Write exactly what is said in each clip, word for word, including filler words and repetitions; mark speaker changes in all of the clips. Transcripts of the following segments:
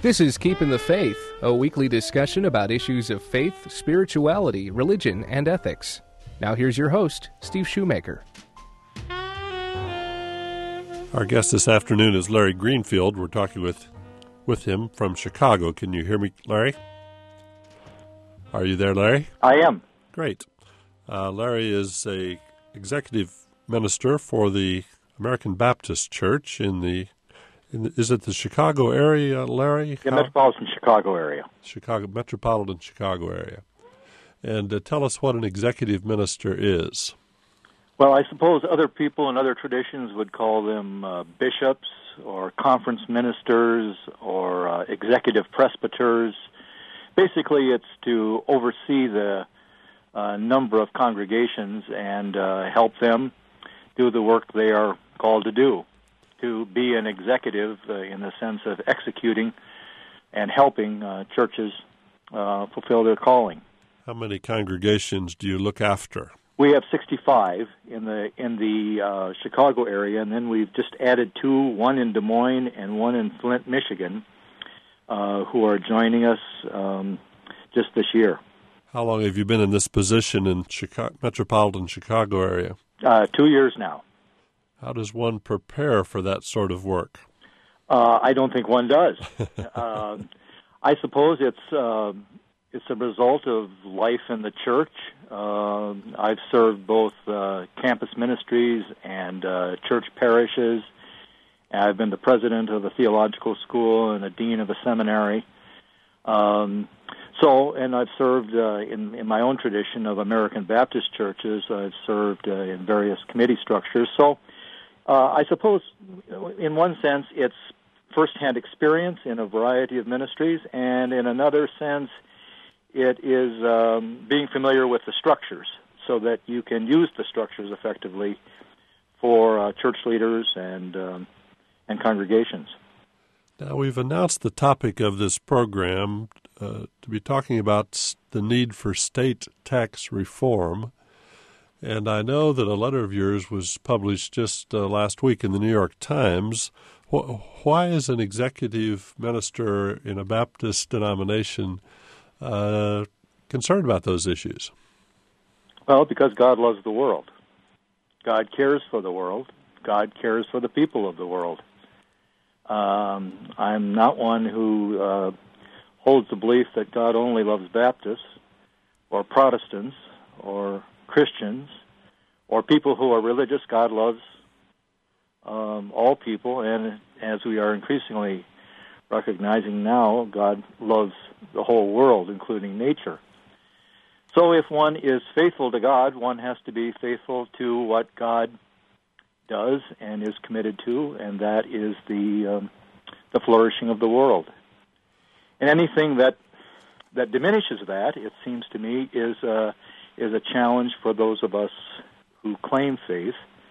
Speaker 1: This is Keeping the Faith, a weekly discussion about issues of faith, spirituality, religion, and ethics. Now here's your host, Steve Shoemaker.
Speaker 2: Our guest this afternoon is Larry Greenfield. We're talking with, with him from Chicago. Can you hear me, Larry? Are you there, Larry?
Speaker 3: I am.
Speaker 2: Great. Uh, Larry is a executive minister for the American Baptist Church in the, in the is it the Chicago area, Larry?
Speaker 3: The metropolitan Chicago area.
Speaker 2: Chicago, metropolitan Chicago area. And uh, tell us what an executive minister is.
Speaker 3: Well, I suppose other people in other traditions would call them uh, bishops or conference ministers or uh, executive presbyters. Basically, it's to oversee the uh, number of congregations and uh, help them do the work they are called to do, to be an executive uh, in the sense of executing and helping uh, churches uh, fulfill their calling.
Speaker 2: How many congregations do you look after?
Speaker 3: We have sixty-five in the in the uh, Chicago area, and then we've just added two, one in Des Moines and one in Flint, Michigan, uh, who are joining us um, just this year.
Speaker 2: How long have you been in this position in Chicago, metropolitan Chicago area?
Speaker 3: Uh, two years now.
Speaker 2: How does one prepare for that sort of work?
Speaker 3: Uh, I don't think one does. uh, I suppose it's uh, it's a result of life in the church. Uh, I've served both uh, campus ministries and uh, church parishes. I've been the president of a theological school and a dean of a seminary. Um, so, and I've served uh, in, in my own tradition of American Baptist churches. I've served uh, in various committee structures. So, uh, I suppose, in one sense, it's firsthand experience in a variety of ministries, and in another sense, it is um, being familiar with the structures so that you can use the structures effectively for uh, church leaders and um, and congregations.
Speaker 2: Now, we've announced the topic of this program uh, to be talking about the need for state tax reform. And I know that a letter of yours was published just uh, last week in the New York Times. Why is an executive minister in a Baptist denomination uh, concerned about those issues?
Speaker 3: Well, because God loves the world. God cares for the world. God cares for the people of the world. Um, I'm not one who uh, holds the belief that God only loves Baptists or Protestants or Christians or people who are religious. God loves um, all people, and as we are increasingly recognizing now, God loves the whole world, including nature. So if one is faithful to God, one has to be faithful to what God does and is committed to, and that is the um, the flourishing of the world. And anything that that diminishes that, it seems to me, is a, is a challenge for those of us who claim faith,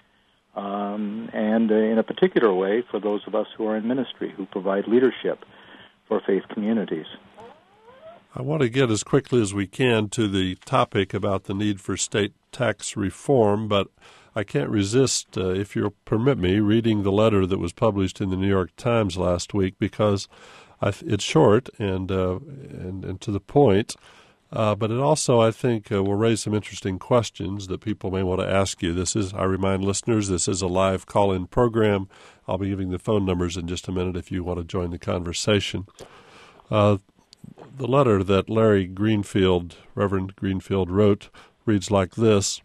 Speaker 3: um, and uh, in a particular way for those of us who are in ministry, who provide leadership for faith communities.
Speaker 2: I want to get as quickly as we can to the topic about the need for state tax reform, but I can't resist, uh, if you'll permit me, reading the letter that was published in the New York Times last week, because I th- it's short and, uh, and and to the point, uh, but it also, I think, uh, will raise some interesting questions that people may want to ask you. This is, I remind listeners, this is a live call-in program. I'll be giving the phone numbers in just a minute if you want to join the conversation. Uh, the letter that Larry Greenfield, Reverend Greenfield, wrote reads like this: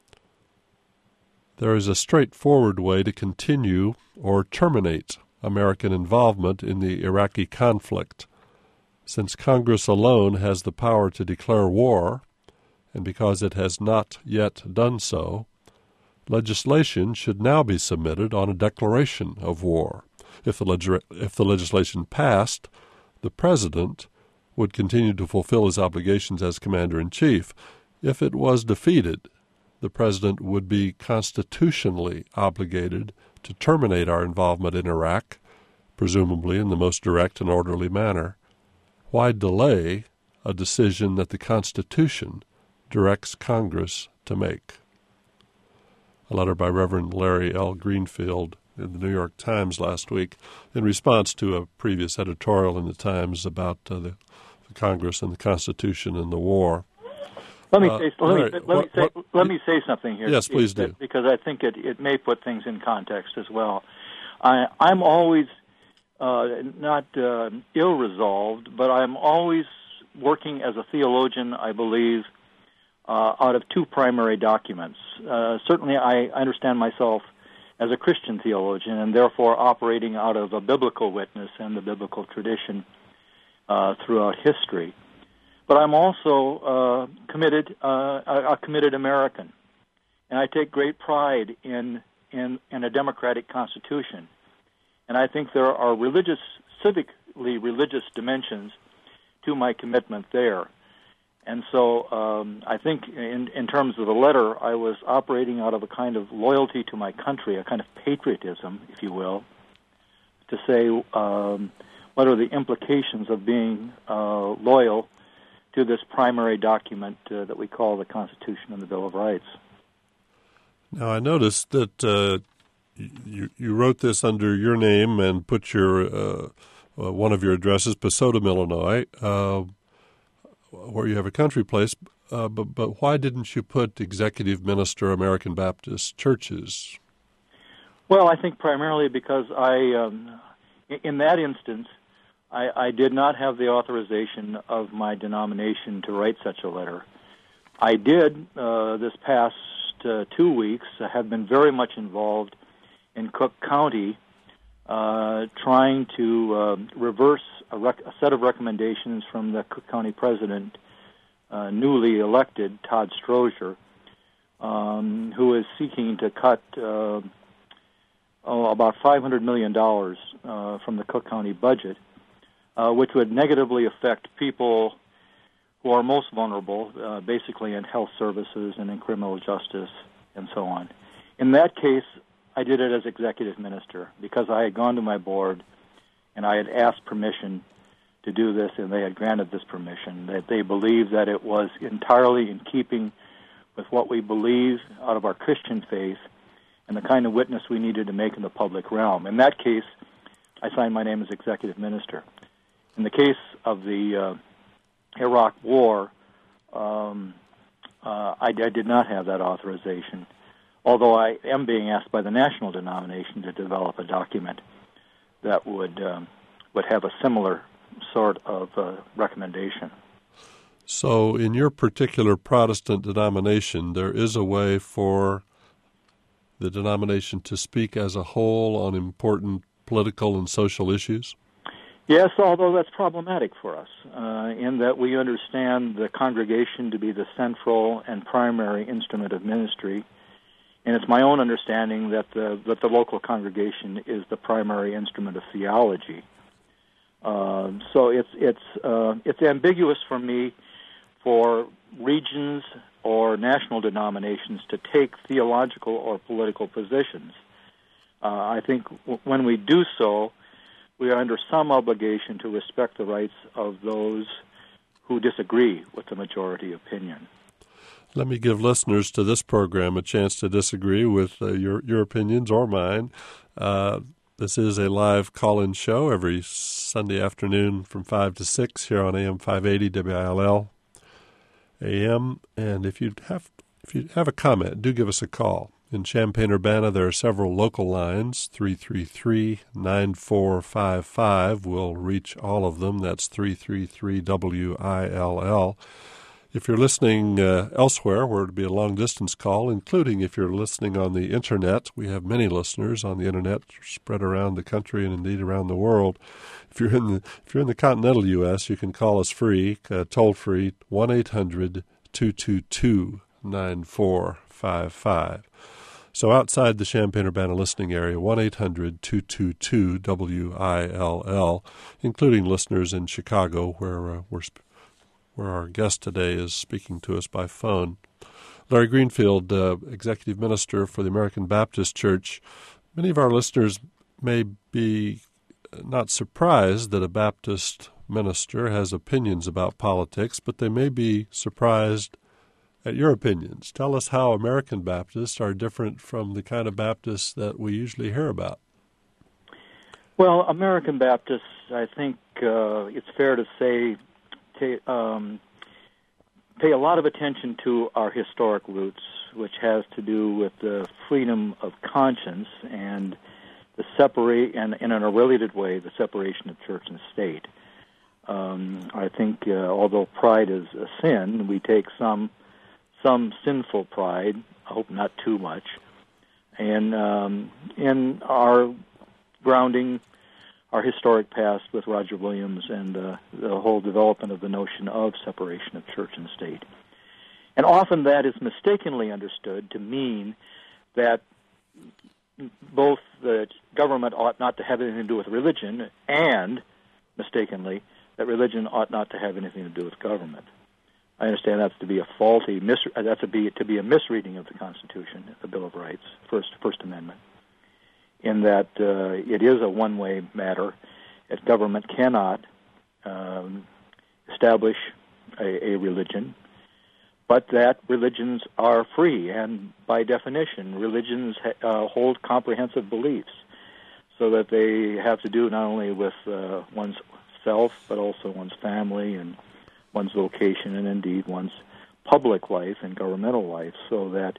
Speaker 2: There is a straightforward way to continue or terminate American involvement in the Iraqi conflict. Since Congress alone has the power to declare war, and because it has not yet done so, legislation should now be submitted on a declaration of war. If the, leg- if the legislation passed, the President would continue to fulfill his obligations as Commander-in-Chief. If it was defeated, the President would be constitutionally obligated to terminate our involvement in Iraq, presumably in the most direct and orderly manner. Why delay a decision that the Constitution directs Congress to make? A letter by Reverend Larry L. Greenfield in the New York Times last week in response to a previous editorial in the Times about uh, the, the Congress and the Constitution and the war.
Speaker 3: Let me
Speaker 2: uh,
Speaker 3: say let,
Speaker 2: right.
Speaker 3: me, let,
Speaker 2: what,
Speaker 3: me say,
Speaker 2: what,
Speaker 3: let me say something here.
Speaker 2: Yes, please do.
Speaker 3: Because I think it, it may put things in context as well. I, I'm always uh, not uh, ill-resolved, but I'm always working as a theologian, I believe, uh, out of two primary documents. Uh, certainly I understand myself as a Christian theologian and therefore operating out of a biblical witness and the biblical tradition uh, throughout history. But I'm also uh, committed, uh, a, a committed American, and I take great pride in, in in a democratic constitution. And I think there are religious, civically religious dimensions to my commitment there. And so um, I think in, in terms of the letter, I was operating out of a kind of loyalty to my country, a kind of patriotism, if you will, to say um, what are the implications of being uh, loyal to this primary document uh, that we call the Constitution and the Bill of Rights.
Speaker 2: Now, I noticed that uh, you, you wrote this under your name and put your uh, uh, one of your addresses, Pasodum, Illinois, uh, where you have a country place, uh, but, but why didn't you put Executive Minister, American Baptist Churches?
Speaker 3: Well, I think primarily because I, um, in that instance, I, I did not have the authorization of my denomination to write such a letter. I did, uh, this past uh, two weeks, uh, have been very much involved in Cook County, uh, trying to uh, reverse a, rec- a set of recommendations from the Cook County president, uh, newly elected, Todd Strozier, um, who is seeking to cut uh, oh, about five hundred million dollars uh, from the Cook County budget, uh, which would negatively affect people who are most vulnerable, uh, basically in health services and in criminal justice and so on. In that case, I did it as executive minister because I had gone to my board and I had asked permission to do this, and they had granted this permission, that they believed that it was entirely in keeping with what we believe out of our Christian faith and the kind of witness we needed to make in the public realm. In that case, I signed my name as executive minister. In the case of the uh, Iraq War, um, uh, I, I did not have that authorization, although I am being asked by the national denomination to develop a document that would um, would have a similar sort of uh, recommendation.
Speaker 2: So in your particular Protestant denomination, there is a way for the denomination to speak as a whole on important political and social issues?
Speaker 3: Yes, although that's problematic for us, uh, in that we understand the congregation to be the central and primary instrument of ministry, and it's my own understanding that the that the local congregation is the primary instrument of theology. Uh, so it's it's uh, it's ambiguous for me for regions or national denominations to take theological or political positions. Uh, I think w- when we do so, we are under some obligation to respect the rights of those who disagree with the majority opinion.
Speaker 2: Let me give listeners to this program a chance to disagree with uh, your, your opinions or mine. Uh, this is a live call-in show every Sunday afternoon from five to six here on A M five eighty W I L L A M. And if you have if you have a comment, do give us a call. In Champaign-Urbana, there are several local lines. three three three, nine four five five will reach all of them. That's three three three W I L L. If you're listening uh, elsewhere, where it would be a long-distance call, including if you're listening on the Internet, we have many listeners on the Internet spread around the country and indeed around the world. If you're in the if you're in the continental U S, you can call us free, uh, toll-free, one eight hundred two two two nine four five five. So outside the Champaign-Urbana listening area, one eight hundred two two two W I L L, including listeners in Chicago, where uh, we're sp- where our guest today is speaking to us by phone. Larry Greenfield, uh, Executive Minister for the American Baptist Church. Many of our listeners may be not surprised that a Baptist minister has opinions about politics, but they may be surprised at your opinions. Tell us how American Baptists are different from the kind of Baptists that we usually hear about.
Speaker 3: Well, American Baptists, I think uh, it's fair to say, t- um, pay a lot of attention to our historic roots, which has to do with the freedom of conscience and the separate, and, and in a related way, the separation of church and state. Um, I think, uh, although pride is a sin, we take some some sinful pride. I hope not too much, and um, in our grounding our historic past with Roger Williams and uh, the whole development of the notion of separation of church and state. And often that is mistakenly understood to mean that both the government ought not to have anything to do with religion, and mistakenly that religion ought not to have anything to do with government. I understand that's to be a faulty, mis- that's to be to be a misreading of the Constitution, the Bill of Rights, First First Amendment, in that uh, it is a one-way matter. That government cannot um, establish a, a religion, but that religions are free, and by definition, religions uh, hold comprehensive beliefs, so that they have to do not only with uh, one's self, but also one's family and one's vocation, and indeed one's public life and governmental life, so that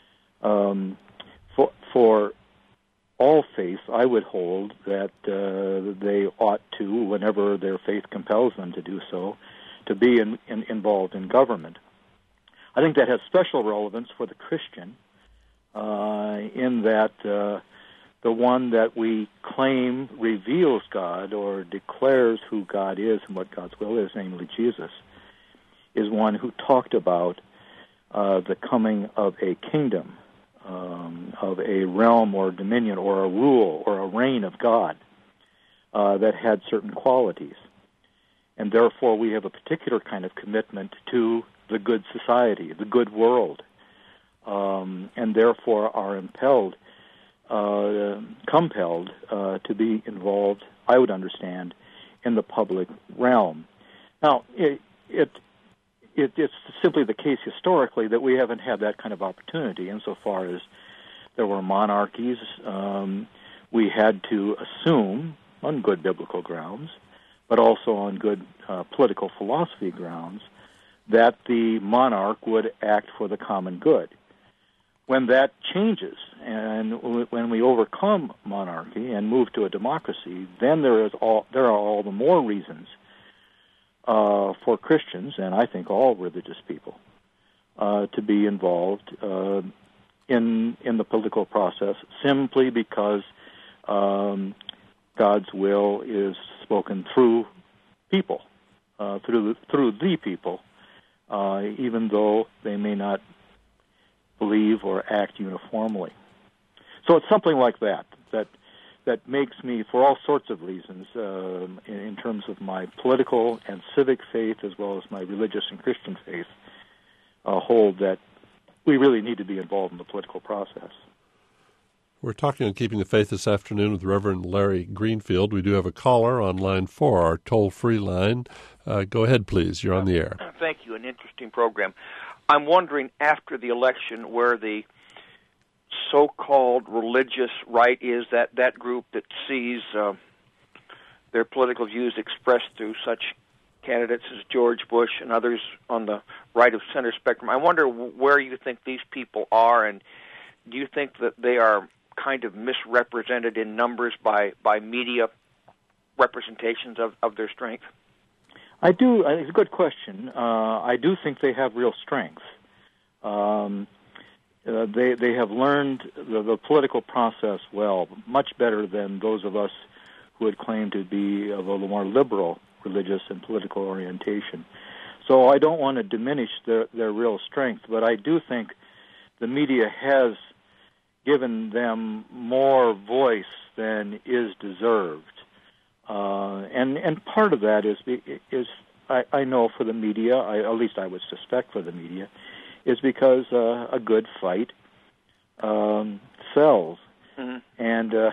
Speaker 3: um, for, for all faiths, I would hold that uh, they ought to, whenever their faith compels them to do so, to be in, in, involved in government. I think that has special relevance for the Christian uh, in that uh, the one that we claim reveals God or declares who God is and what God's will is, namely Jesus, is one who talked about uh, the coming of a kingdom, um, of a realm or dominion or a rule or a reign of God uh, that had certain qualities. And therefore we have a particular kind of commitment to the good society, the good world, um, and therefore are impelled Uh, compelled uh, to be involved, I would understand, in the public realm. Now, it, it, it it's simply the case historically that we haven't had that kind of opportunity insofar as there were monarchies. Um, we had to assume, on good biblical grounds, but also on good uh, political philosophy grounds, that the monarch would act for the common good. When that changes and when we overcome monarchy and move to a democracy, then there is all there are all the more reasons uh, for Christians, and I think all religious people, uh, to be involved uh, in in the political process, simply because um, God's will is spoken through people, uh, through through the people, uh, even though they may not believe or act uniformly. So it's something like that that that makes me, for all sorts of reasons, uh, in, in terms of my political and civic faith as well as my religious and Christian faith, uh, hold that we really need to be involved in the political process.
Speaker 2: We're talking on Keeping the Faith this afternoon with Reverend Larry Greenfield. We do have a caller on line four, our toll-free line. Uh, go ahead, please. You're on the air.
Speaker 4: Thank you. An interesting program. I'm wondering, after the election, where the so-called religious right is, that, that group that sees uh, their political views expressed through such candidates as George Bush and others on the right of center spectrum. I wonder where you think these people are, and do you think that they are kind of misrepresented in numbers by, by media representations of, of their strength?
Speaker 3: I do. It's a good question. Uh, I do think they have real strength. Um, uh, they they have learned the, the political process well, much better than those of us who had claimed to be of a more liberal religious and political orientation. So I don't want to diminish their, their real strength, but I do think the media has given them more voice than is deserved. Uh, and and part of that is is I, I know for the media, I, at least I would suspect for the media, is because uh, a good fight um, sells, mm-hmm. and uh,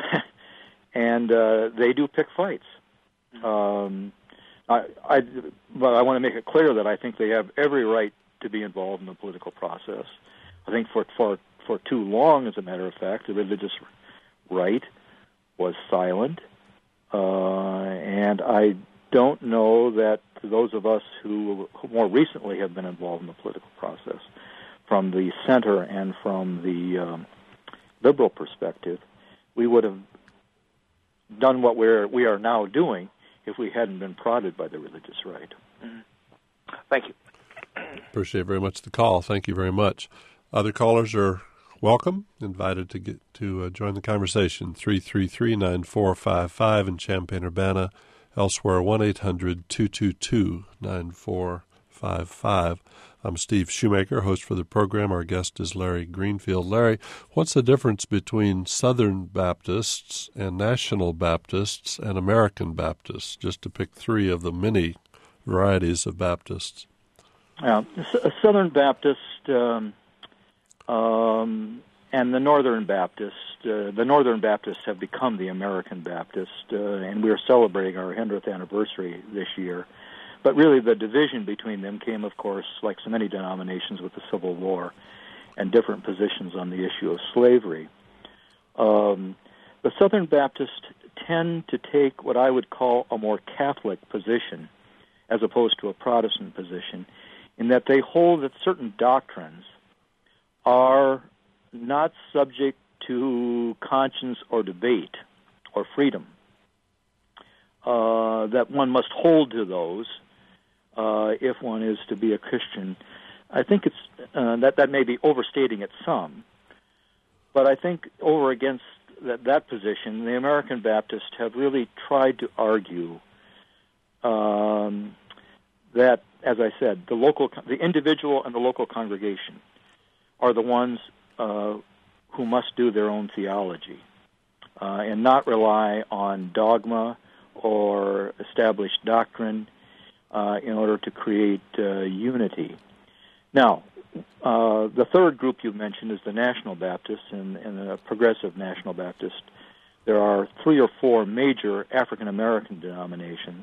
Speaker 3: and uh, they do pick fights. Mm-hmm. Um, I, I but I want to make it clear that I think they have every right to to be involved in the political process. I think for for for too long, as a matter of fact, the religious right was silent, uh, and I don't know that those of us who more recently have been involved in the political process, from the center and from the um, liberal perspective, we would have done what we're we are now doing if we hadn't been prodded by the religious right.
Speaker 4: Mm-hmm. Thank you.
Speaker 2: Appreciate very much the call. Thank you very much. Other callers are welcome, invited to get to uh, join the conversation. three three three, nine four five five in Champaign-Urbana. Elsewhere, one eight hundred, two two two, nine four five five. I'm Steve Shoemaker, host for the program. Our guest is Larry Greenfield. Larry, what's the difference between Southern Baptists and National Baptists and American Baptists, just to pick three of the many varieties of Baptists?
Speaker 3: Yeah, Southern Baptist um, um, and the Northern Baptist, uh, the Northern Baptists have become the American Baptist, uh, and we're celebrating our hundredth anniversary this year. But really the division between them came, of course, like so many denominations, with the Civil War and different positions on the issue of slavery. Um, the Southern Baptists tend to take what I would call a more Catholic position as opposed to a Protestant position, in that they hold that certain doctrines are not subject to conscience or debate or freedom, uh, that one must hold to those uh, if one is to be a Christian. I think it's uh, that that may be overstating it some, but I think over against that, that position, the American Baptists have really tried to argue um, that, as I said, the local, the individual and the local congregation are the ones uh, who must do their own theology uh, and not rely on dogma or established doctrine uh, in order to create uh, unity. Now, uh, the third group you mentioned is the National Baptists and, and the Progressive National Baptist. There are three or four major African-American denominations.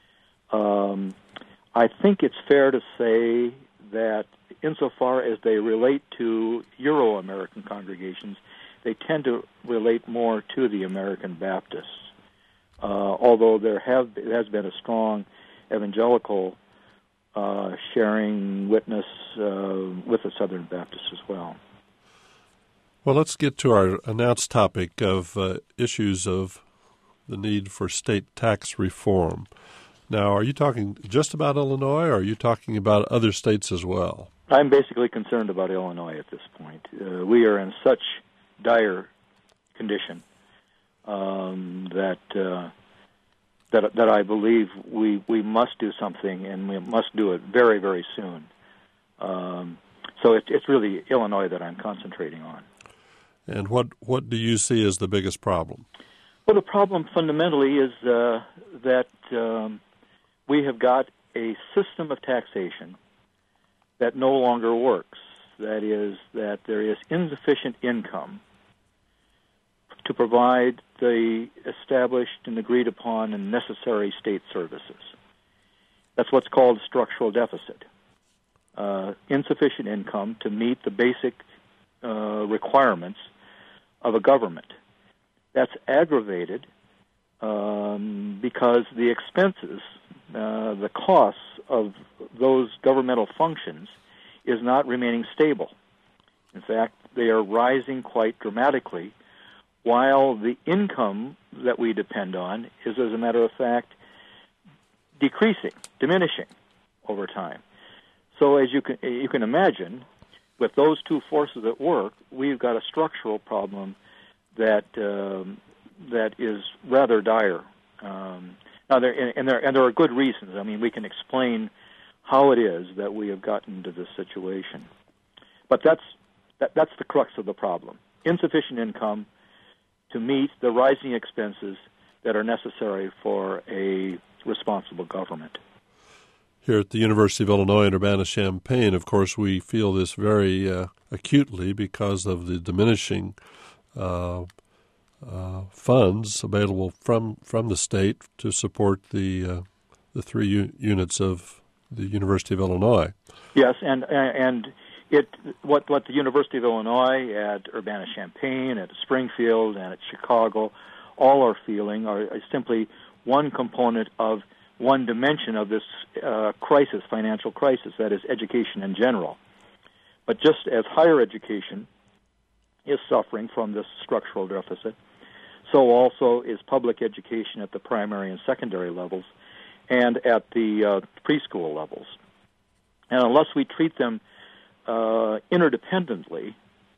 Speaker 3: Um, I think it's fair to say that insofar as they relate to Euro-American congregations, they tend to relate more to the American Baptists, uh, although there have there has been a strong evangelical uh, sharing witness uh, with the Southern Baptists as well.
Speaker 2: Well, let's get to our announced topic of uh, issues of the need for state tax reform. Now, are you talking just about Illinois, or are you talking about other states as well?
Speaker 3: I'm basically concerned about Illinois at this point. Uh, we are in such dire condition um, that uh, that that I believe we we must do something, and we must do it very, very soon. Um, so it, it's really Illinois that I'm concentrating on.
Speaker 2: And what what do you see as the biggest problem?
Speaker 3: Well, the problem fundamentally is uh, that um, we have got a system of taxation that no longer works. That is, that there is insufficient income to provide the established and agreed upon and necessary state services. That's what's called structural deficit. Uh, insufficient income to meet the basic uh, requirements of a government. That's aggravated um, because the expenses, uh, the costs of those governmental functions is not remaining stable. In fact, they are rising quite dramatically, while the income that we depend on is, as a matter of fact, decreasing, diminishing over time. So as you can, you can imagine, with those two forces at work, we've got a structural problem that um, that is rather dire. Um, now, there and there and there are good reasons. I mean, we can explain how it is that we have gotten into this situation, but that's that, that's the crux of the problem: insufficient income to meet the rising expenses that are necessary for a responsible government.
Speaker 2: Here at the University of Illinois in Urbana-Champaign, of course, we feel this very uh, acutely because of the diminishing uh, uh, funds available from, from the state to support the uh, the three u- units of the University of Illinois.
Speaker 3: Yes, and and it what what the University of Illinois, at Urbana-Champaign, at Springfield, and at Chicago, all are feeling are, are simply one component of one dimension of this uh, crisis, financial crisis, that is education in general. But just as higher education is suffering from this structural deficit, so also is public education at the primary and secondary levels and at the uh, preschool levels. And unless we treat them uh, interdependently,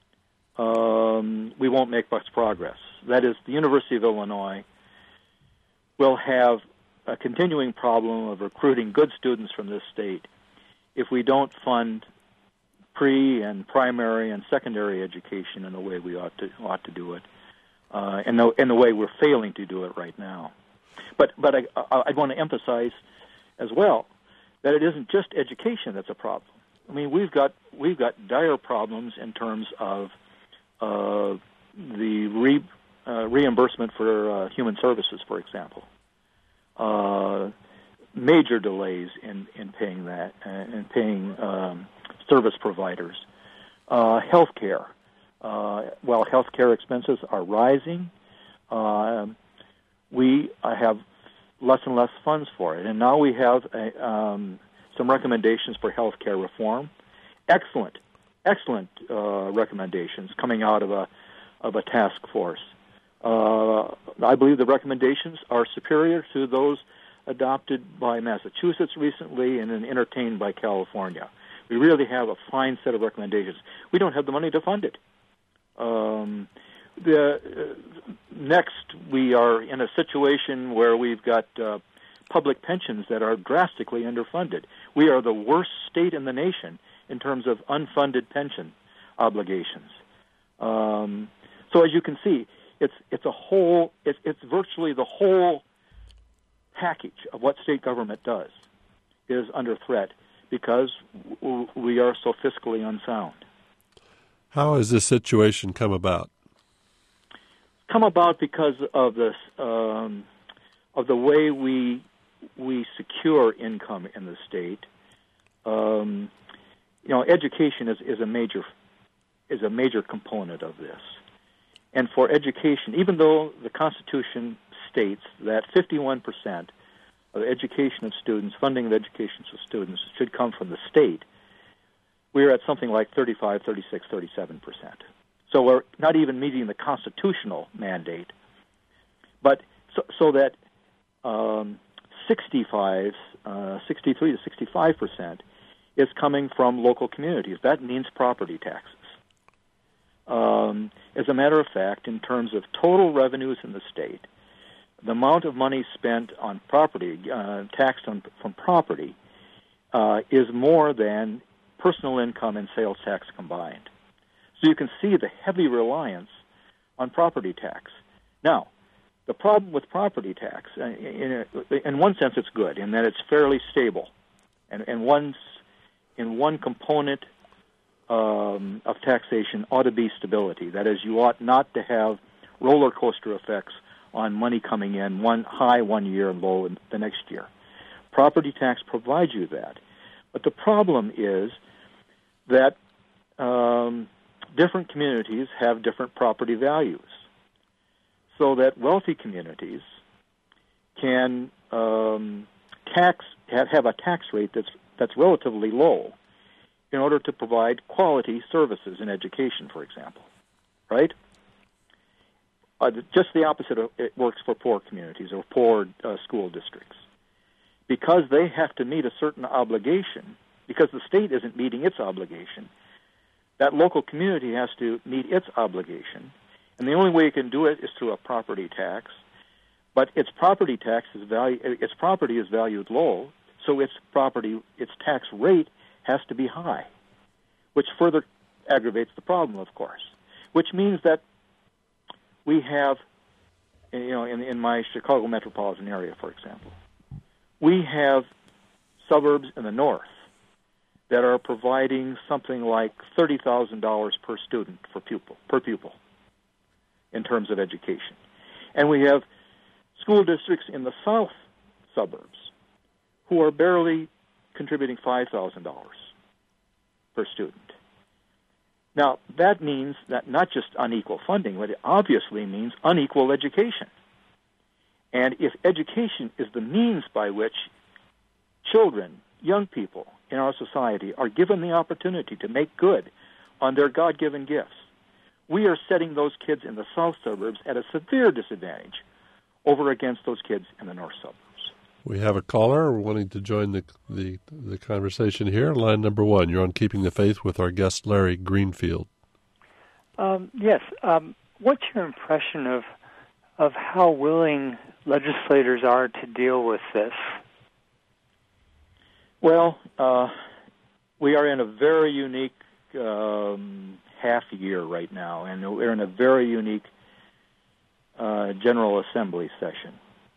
Speaker 3: um, we won't make much progress. That is, the University of Illinois will have a continuing problem of recruiting good students from this state if we don't fund pre and primary and secondary education in the way we ought to ought to do it, uh, and the in the way we're failing to do it right now. But but I I, I want to emphasize as well that it isn't just education that's a problem. I mean, we've got we've got dire problems in terms of uh, the re, uh, reimbursement for uh, human services, for example. Uh, major delays in, in paying that uh, and paying um, service providers. Uh, healthcare. Uh, while healthcare expenses are rising, uh, we uh, have less and less funds for it. And now we have a, um, some recommendations for healthcare reform. Excellent, excellent uh, recommendations coming out of a of a task force. Uh, I believe the recommendations are superior to those adopted by Massachusetts recently and then entertained by California. We really have a fine set of recommendations. We don't have the money to fund it. Um, the uh, next, we are in a situation where we've got uh, public pensions that are drastically underfunded. We are the worst state in the nation in terms of unfunded pension obligations. Um, so as you can see, it's it's a whole. It's, it's virtually the whole package of what state government does is under threat because w- we are so fiscally unsound.
Speaker 2: How has this situation come about?
Speaker 3: Come about because of this um, of the way we we secure income in the state. Um, you know, education is, is a major is a major component of this. And for education, even though the Constitution states that fifty-one percent of education of students, funding of education of students, should come from the state, we're at something like thirty-five, thirty-six, thirty-seven percent. So we're not even meeting the constitutional mandate. But so, so that um, sixty-five, uh, sixty-three to sixty-five percent is coming from local communities. That means property taxes. Um, as a matter of fact, in terms of total revenues in the state, the amount of money spent on property, uh, taxed on, from property, uh, is more than personal income and sales tax combined. So you can see the heavy reliance on property tax. Now, the problem with property tax, uh, in, in one sense it's good, in that it's fairly stable. And, and one's, in one component Um, of taxation ought to be stability. That is, you ought not to have roller coaster effects on money coming in, one high one year and low in the next year. Property tax provides you that. But the problem is that um, different communities have different property values. So that wealthy communities can um, tax have, have a tax rate that's that's relatively low in order to provide quality services in education, for example, right? Uh, just the opposite of it works for poor communities or poor uh, school districts. Because they have to meet a certain obligation, because the state isn't meeting its obligation, that local community has to meet its obligation, and the only way it can do it is through a property tax. But its property tax is value, its property is valued low, so its property, its tax rate has to be high, which further aggravates the problem, of course, which means that we have, you know, in, in my Chicago metropolitan area, for example, we have suburbs in the north that are providing something like thirty thousand dollars per student for pupil, per pupil in terms of education. And we have school districts in the south suburbs who are barely contributing five thousand dollars per student. Now, that means that not just unequal funding, but it obviously means unequal education. And if education is the means by which children, young people in our society are given the opportunity to make good on their God-given gifts, we are setting those kids in the south suburbs at a severe disadvantage over against those kids in the north suburbs.
Speaker 2: We have a caller wanting to join the, the the conversation here. Line number one, you're on Keeping the Faith with our guest, Larry Greenfield.
Speaker 5: Um, yes. Um, what's your impression of of how willing legislators are to deal with this?
Speaker 3: Well, uh, we are in a very unique um, half year right now, and we're in a very unique uh, General Assembly session.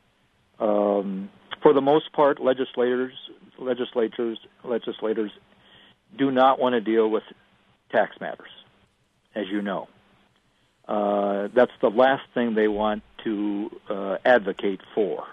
Speaker 3: Um, for the most part, legislators, legislators, legislators do not want to deal with tax matters, as you know. Uh, that's the last thing they want to uh, advocate for.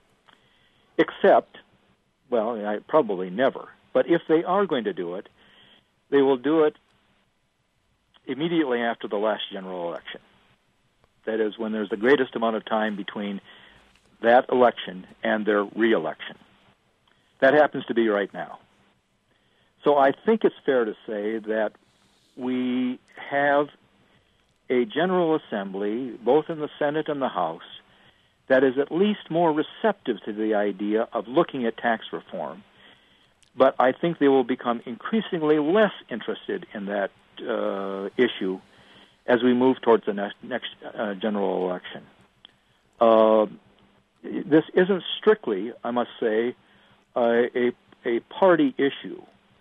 Speaker 3: Except, well, I, probably never. But if they are going to do it, they will do it immediately after the last general election. That is, when there's the greatest amount of time between that election and their re-election. That happens to be right now. So I think it's fair to say that we have a General Assembly, both in the Senate and the House, that is at least more receptive to the idea of looking at tax reform. But I think they will become increasingly less interested in that uh, issue as we move towards the next, next uh, general election. Uh, this isn't strictly, I must say, uh, a, a party issue.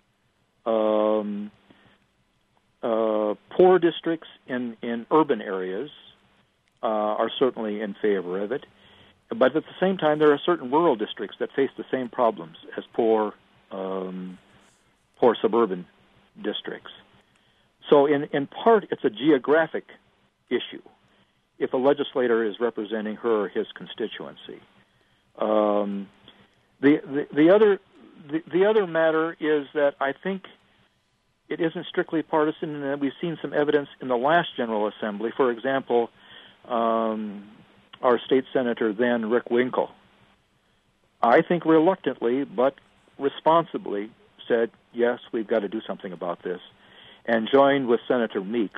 Speaker 3: Um, uh, poor districts in, in urban areas uh, are certainly in favor of it, but at the same time, there are certain rural districts that face the same problems as poor, um, poor suburban districts. So in, in part, it's a geographic issue if a legislator is representing her or his constituency. Um, the, the, the, other, the, the other matter is that I think it isn't strictly partisan, and we've seen some evidence in the last General Assembly. For example, um, our state senator then, Rick Winkle, I think reluctantly but responsibly said, yes, we've got to do something about this, and joined with Senator Meeks,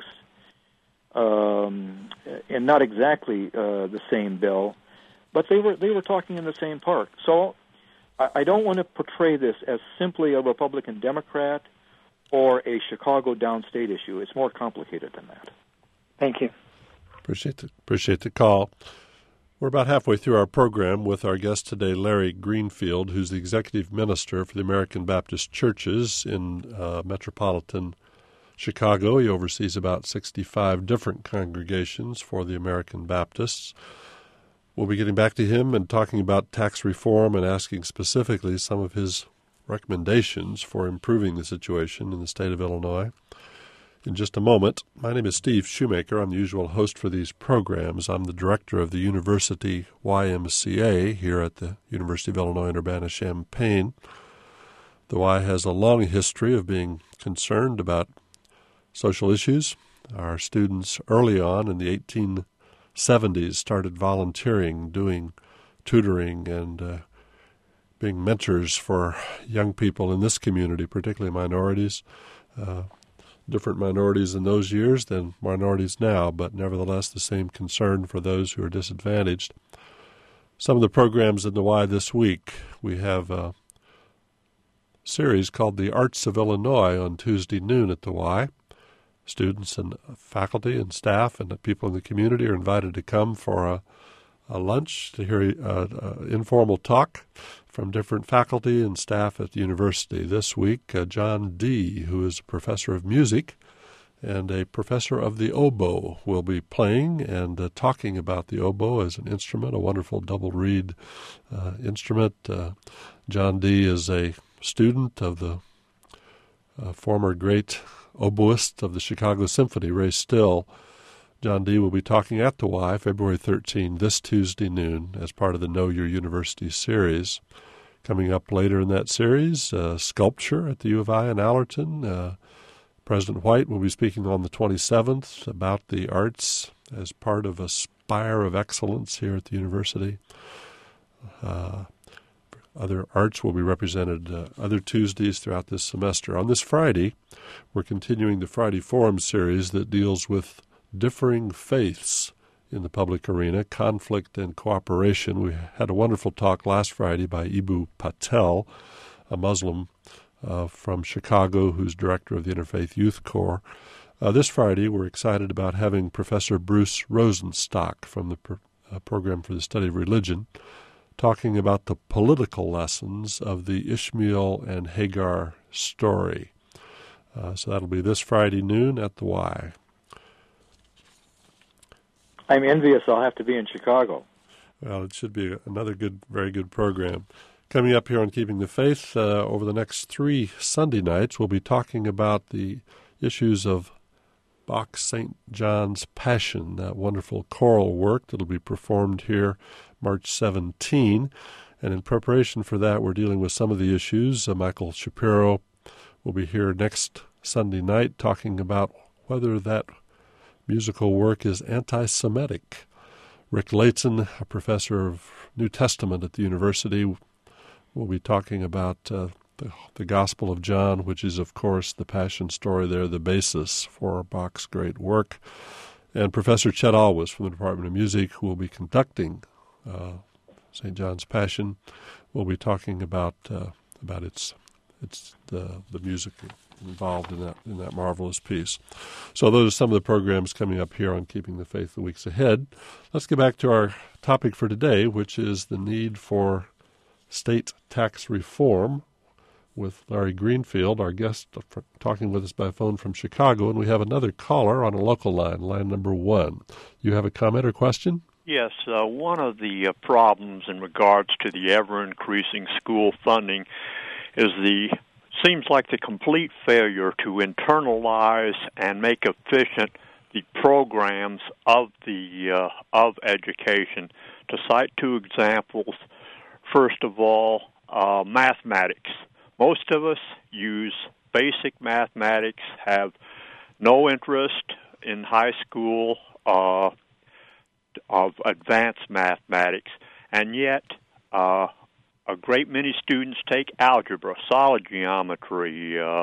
Speaker 3: um, and not exactly uh, the same bill, but they were they were talking in the same park. So I, I don't want to portray this as simply a Republican-Democrat or a Chicago downstate issue. It's more complicated than that.
Speaker 5: Thank you.
Speaker 2: Appreciate the, appreciate the call. We're about halfway through our program with our guest today, Larry Greenfield, who's the executive minister for the American Baptist Churches in uh, metropolitan Chicago. He oversees about sixty-five different congregations for the American Baptists. We'll be getting back to him and talking about tax reform and asking specifically some of his recommendations for improving the situation in the state of Illinois in just a moment. My name is Steve Shoemaker. I'm the usual host for these programs. I'm the director of the University Y M C A here at the University of Illinois in Urbana-Champaign. The Y has a long history of being concerned about social issues. Our students early on in the eighteen seventies started volunteering, doing tutoring, and uh, being mentors for young people in this community, particularly minorities. Uh, different minorities in those years than minorities now, but nevertheless the same concern for those who are disadvantaged. Some of the programs in the Y this week, we have a series called The Arts of Illinois on Tuesday noon at the Y. Students and faculty and staff and the people in the community are invited to come for a, a lunch to hear an informal talk from different faculty and staff at the university. This week, uh, John Dee, who is a professor of music and a professor of the oboe, will be playing and uh, talking about the oboe as an instrument, a wonderful double reed uh, instrument. Uh, John Dee is a student of the uh, former great oboist of the Chicago Symphony, Ray Still. John Dee will be talking at the Y February thirteenth, this Tuesday noon, as part of the Know Your University series. Coming up later in that series, uh, sculpture at the U of I in Allerton. Uh, President White will be speaking on the twenty-seventh about the arts as part of a spire of excellence here at the university. Uh, other arts will be represented uh, other Tuesdays throughout this semester. On this Friday, we're continuing the Friday Forum series that deals with differing faiths in the public arena, conflict and cooperation. We had a wonderful talk last Friday by Ibu Patel, a Muslim uh, from Chicago who's director of the Interfaith Youth Corps. Uh, this Friday, we're excited about having Professor Bruce Rosenstock from the pro- uh, Program for the Study of Religion talking about the political lessons of the Ishmael and Hagar story. Uh, so that'll be this Friday noon at the Y.
Speaker 3: I'm envious I'll have to be in Chicago.
Speaker 2: Well, it should be another good, very good program. Coming up here on Keeping the Faith, uh, over the next three Sunday nights, we'll be talking about the issues of Bach's Saint John's Passion, that wonderful choral work that will be performed here March seventeenth. And in preparation for that, we're dealing with some of the issues. Uh, Michael Shapiro will be here next Sunday night talking about whether that musical work is anti-Semitic. Rick Leighton, a professor of New Testament at the university, will be talking about uh, the, the Gospel of John, which is, of course, the Passion story there, the basis for Bach's great work. And Professor Chet Alwis from the Department of Music, who will be conducting uh, Saint John's Passion, will be talking about uh, about its its the the music involved in that in that marvelous piece. So those are some of the programs coming up here on Keeping the Faith the weeks ahead. Let's get back to our topic for today, which is the need for state tax reform, with Larry Greenfield, our guest, talking with us by phone from Chicago, and we have another caller on a local line, line number one. You have a comment or question?
Speaker 6: Yes, uh, one of the uh, problems in regards to the ever-increasing school funding is the seems like the complete failure to internalize and make efficient the programs of the uh, of education. To cite two examples, first of all, uh, mathematics. Most of us use basic mathematics, have no interest in high school uh, of advanced mathematics, and yet uh, a great many students take algebra, solid geometry, uh,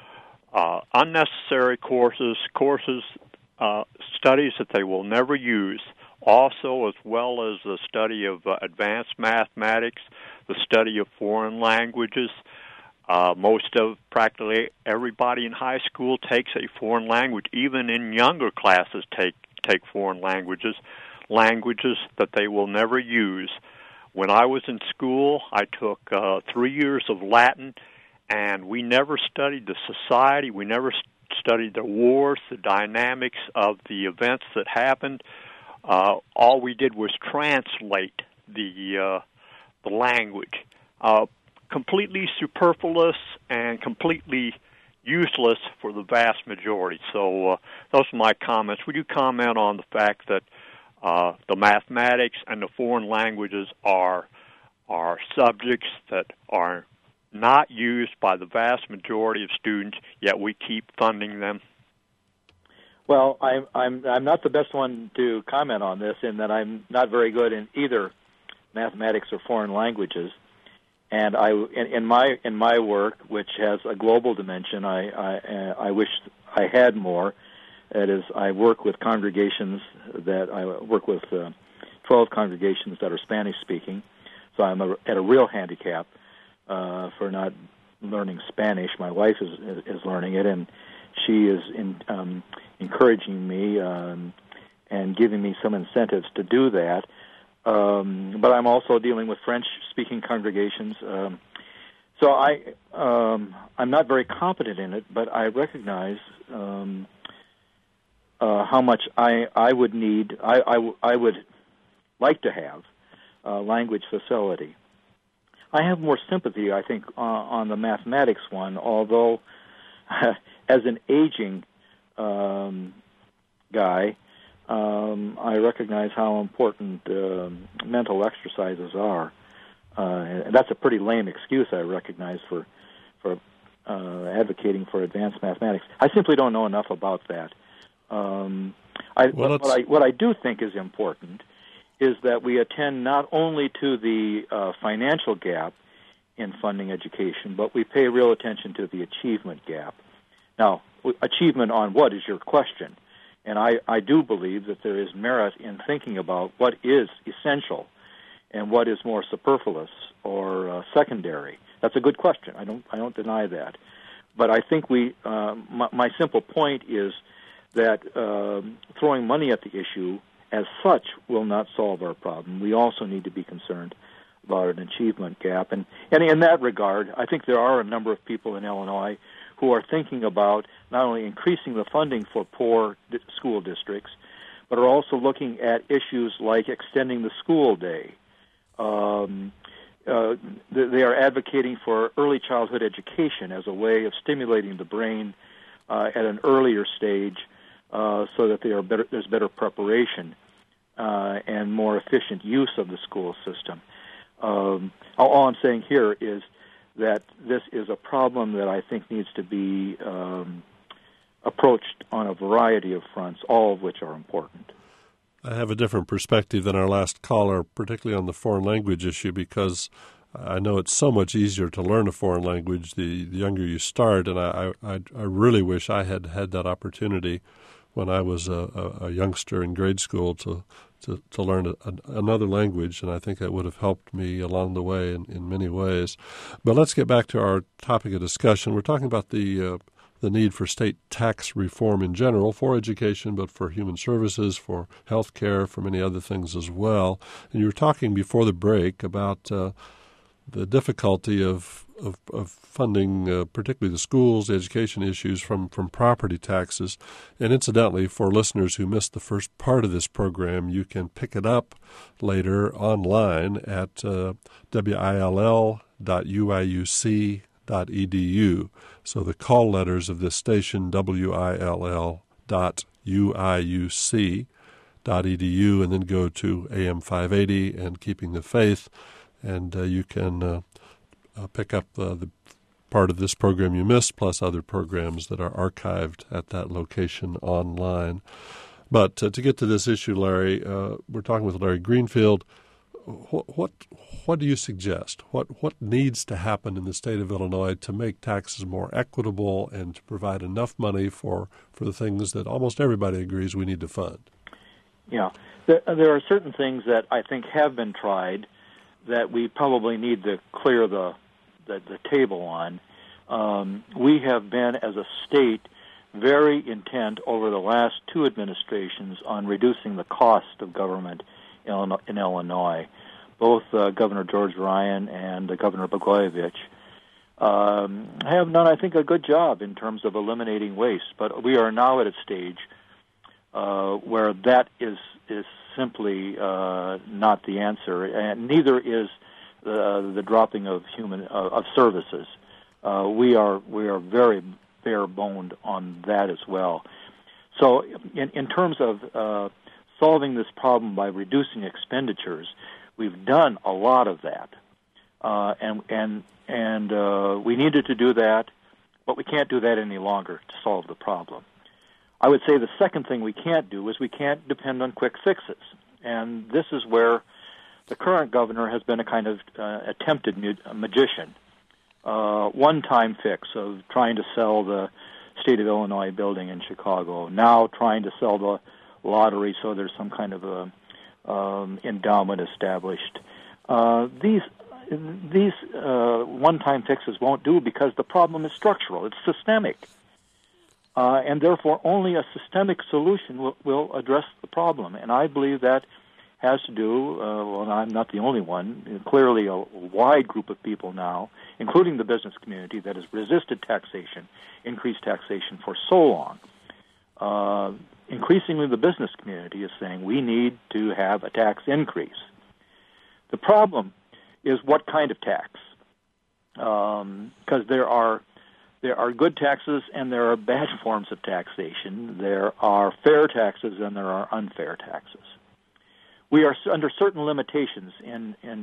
Speaker 6: uh, unnecessary courses, courses, uh, studies that they will never use. Also, as well as the study of uh, advanced mathematics, the study of foreign languages. Uh, most of, practically everybody in high school takes a foreign language. Even in younger classes take, take foreign languages, languages that they will never use. When I was in school, I took uh, three years of Latin, and we never studied the society. We never studied the wars, the dynamics of the events that happened. Uh, all we did was translate the uh, the language. Uh, completely superfluous and completely useless for the vast majority. So uh, those are my comments. Would you comment on the fact that uh, the mathematics and the foreign languages are are subjects that are not used by the vast majority of students, yet we keep funding them?
Speaker 3: Well, I'm I'm I'm not the best one to comment on this, in that I'm not very good in either mathematics or foreign languages. And I, in, in my in my work, which has a global dimension, I I, I wish I had more. That is, I work with congregations that I work with uh, twelve congregations that are Spanish speaking. So I'm a, at a real handicap uh, for not learning Spanish. My wife is is learning it, and she is in, um, encouraging me um, and giving me some incentives to do that. Um, but I'm also dealing with French-speaking congregations. Um, so I, um, I'm not very competent in it, but I recognize um, uh, how much I, I would need, I, I, I would like to have uh, language facility. I have more sympathy, I think, uh, on the mathematics one, although as an aging um, guy, Um, I recognize how important uh, mental exercises are. Uh, and that's a pretty lame excuse, I recognize, for for uh, advocating for advanced mathematics. I simply don't know enough about that. Um, I,
Speaker 2: well,
Speaker 3: what, what I what I do think is important is that we attend not only to the uh, financial gap in funding education, but we pay real attention to the achievement gap. Now, achievement on what is your question? And I, I do believe that there is merit in thinking about what is essential and what is more superfluous or uh, secondary. That's a good question. I don't I don't deny that. But I think we uh, my, my simple point is that uh, throwing money at the issue as such will not solve our problem. We also need to be concerned about an achievement gap. And, and in that regard, I think there are a number of people in Illinois who are thinking about not only increasing the funding for poor di- school districts, but are also looking at issues like extending the school day. Um, uh, they are advocating for early childhood education as a way of stimulating the brain uh, at an earlier stage uh, so that they are better, there's better preparation uh, and more efficient use of the school system. Um, all I'm saying here is that this is a problem that I think needs to be um, approached on a variety of fronts, all of which are important.
Speaker 2: I have a different perspective than our last caller, particularly on the foreign language issue, because I know it's so much easier to learn a foreign language the, the younger you start, and I, I, I really wish I had had that opportunity when I was a, a, a youngster in grade school to to, to learn a, a, another language, and I think that would have helped me along the way in, in many ways. But let's get back to our topic of discussion. We're talking about the uh, the need for state tax reform in general for education, but for human services, for health care, for many other things as well. And you were talking before the break about uh, the difficulty of of, of funding, uh, particularly the schools, the education issues from, from property taxes. And incidentally, for listeners who missed the first part of this program, you can pick it up later online at uh, will dot u i u c dot e d u. So the call letters of this station, will dot u i u c dot e d u, and then go to A M five eighty and Keeping the Faith, and uh, you can uh, uh, pick up uh, the part of this program you missed, plus other programs that are archived at that location online. But uh, to get to this issue, Larry, uh, we're talking with Larry Greenfield. What, what what do you suggest? What what needs to happen in the state of Illinois to make taxes more equitable and to provide enough money for, for the things that almost everybody agrees we need to fund?
Speaker 3: Yeah, there, there are certain things that I think have been tried that we probably need to clear the the, the table on. Um, we have been, as a state, very intent over the last two administrations on reducing the cost of government in Illinois. Both uh, Governor George Ryan and uh, Governor Blagojevich um, have done, I think, a good job in terms of eliminating waste. But we are now at a stage uh, where that is is simply uh, not the answer, and neither is uh, the dropping of human uh, of services. Uh, we are we are very bare-boned on that as well. So, in in terms of uh, solving this problem by reducing expenditures, we've done a lot of that, uh, and and and uh, we needed to do that, but we can't do that any longer to solve the problem. I would say the second thing we can't do is we can't depend on quick fixes, and this is where the current governor has been a kind of uh, attempted mu- magician, uh, one-time fix of trying to sell the State of Illinois building in Chicago, now trying to sell the lottery so there's some kind of a um, endowment established. Uh, these these uh, one-time fixes won't do because the problem is structural. It's systemic. Uh, and therefore only a systemic solution will, will address the problem. And I believe that has to do, uh, well, I'm not the only one, clearly a wide group of people now, including the business community, that has resisted taxation, increased taxation for so long. Uh, increasingly the business community is saying we need to have a tax increase. The problem is what kind of tax? Because um, there are there are good taxes and there are bad forms of taxation. There are fair taxes and there are unfair taxes. We are under certain limitations in in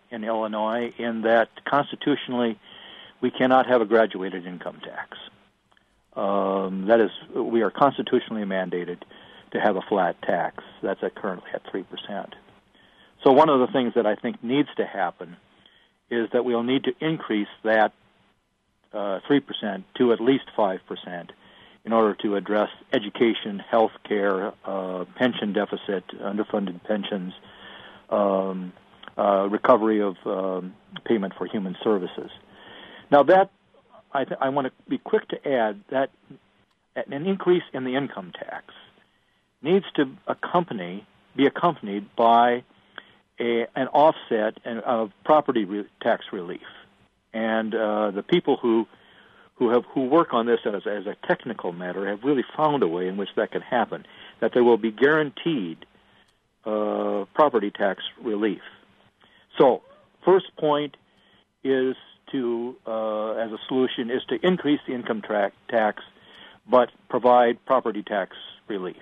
Speaker 3: in Illinois in that constitutionally we cannot have a graduated income tax. Um, that is, we are constitutionally mandated to have a flat tax. That's at currently at three percent. So one of the things that I think needs to happen is that we'll need to increase that uh, three percent to at least five percent in order to address education, health care, uh, pension deficit, underfunded pensions, um, uh, recovery of um, payment for human services. Now that, I, th- I want to be quick to add that an increase in the income tax needs to accompany, be accompanied by a, an offset of property re- tax relief. And uh, the people who who have who work on this as, as a technical matter have really found a way in which that can happen, that there will be guaranteed uh, property tax relief. So, first point is to, uh, as a solution, is to increase the income tra- tax, but provide property tax relief.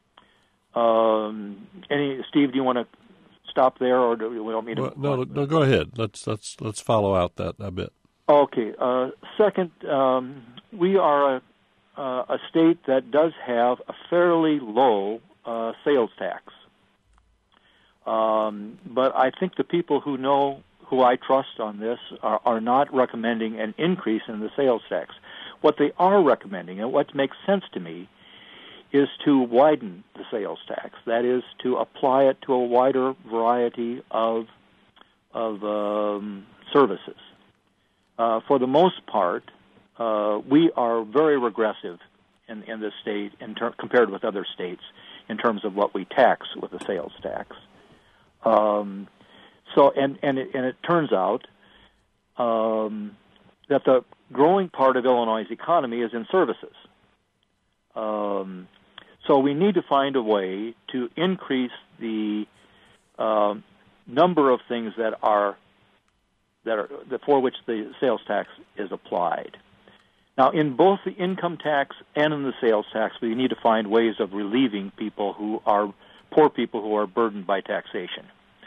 Speaker 3: Um, any Steve, do you want to stop there, or do you want me to?
Speaker 2: Well, no, no, go ahead. Let's let's let's follow out that a bit.
Speaker 3: Okay. Uh, second, um, we are a, uh, a state that does have a fairly low uh, sales tax. Um, but I think the people who know, who I trust on this, are, are not recommending an increase in the sales tax. What they are recommending, and what makes sense to me, is to widen the sales tax. That is, to apply it to a wider variety of of um, services. Uh, for the most part, uh, we are very regressive in, in this state in ter- compared with other states in terms of what we tax with the sales tax. Um, so, and and it, and it turns out um, that the growing part of Illinois' economy is in services. Um, so we need to find a way to increase the uh, number of things that are that are for which the sales tax is applied. Now, in both the income tax and in the sales tax, we need to find ways of relieving people who are poor people who are burdened by taxation.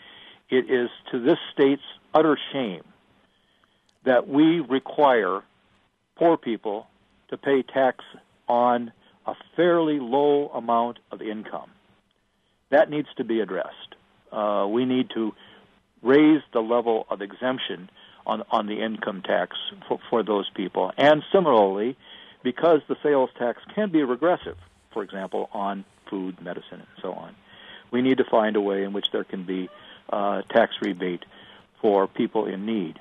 Speaker 3: It is to this state's utter shame that we require poor people to pay tax on a fairly low amount of income. That needs to be addressed. Uh, we need to raise the level of exemption on, on the income tax for, for those people. And similarly, because the sales tax can be regressive, for example, on food, medicine, and so on, we need to find a way in which there can be uh, tax rebate for people in need.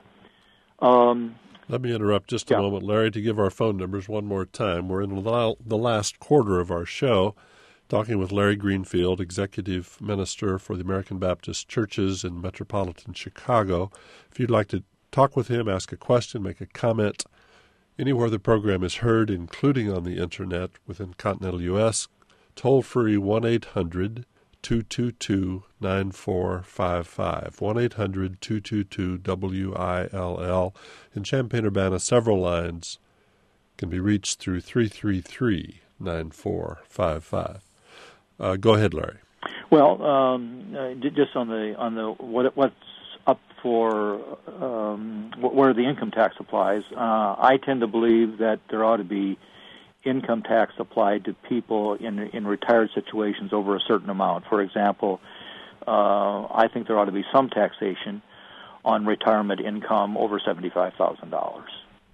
Speaker 3: Um,
Speaker 2: Let me interrupt just a
Speaker 3: yeah.
Speaker 2: moment, Larry, to give our phone numbers one more time. We're in the last quarter of our show, talking with Larry Greenfield, Executive Minister for the American Baptist Churches in metropolitan Chicago. If you'd like to talk with him, ask a question, make a comment, anywhere the program is heard, including on the Internet within continental U S, toll-free one eight hundred two two two nine four five five, one eight hundred two two two W I L L. In Champaign-Urbana, several lines can be reached through three three three nine four five five. Uh, go ahead, Larry.
Speaker 3: Well, um, uh, just on the on the what what's up for um, where the income tax applies, uh, I tend to believe that there ought to be income tax applied to people in in retired situations over a certain amount. For example, uh, I think there ought to be some taxation on retirement income over seventy-five thousand dollars.